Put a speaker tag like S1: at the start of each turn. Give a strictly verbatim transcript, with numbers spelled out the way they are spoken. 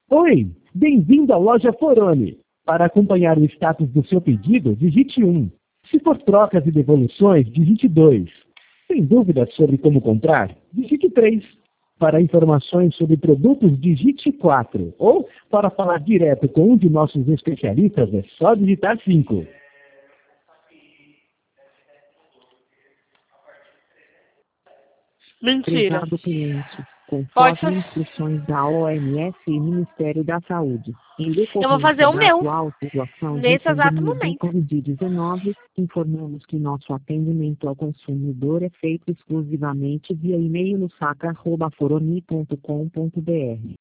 S1: Oi, bem-vindo à loja Foroni. Para acompanhar o status do seu pedido, digite um. Se for trocas e devoluções, digite dois. Tem dúvidas sobre como comprar? Digite três. Para informações sobre produtos, digite quatro. Ou, para falar direto com um de nossos especialistas, é só digitar cinco.
S2: Mentira.
S3: Prezado cliente,
S2: Pode
S3: conforme
S2: fazer.
S3: instruções da O M S e Ministério da Saúde, em
S2: Eu vou fazer
S3: decorrência
S2: o
S3: da
S2: meu.
S3: atual situação de
S2: Nesse exato
S3: pandemia do
S2: momento.
S3: covid dezenove, informamos que nosso atendimento ao consumidor é feito exclusivamente via e-mail no saca arroba foroni ponto com ponto br.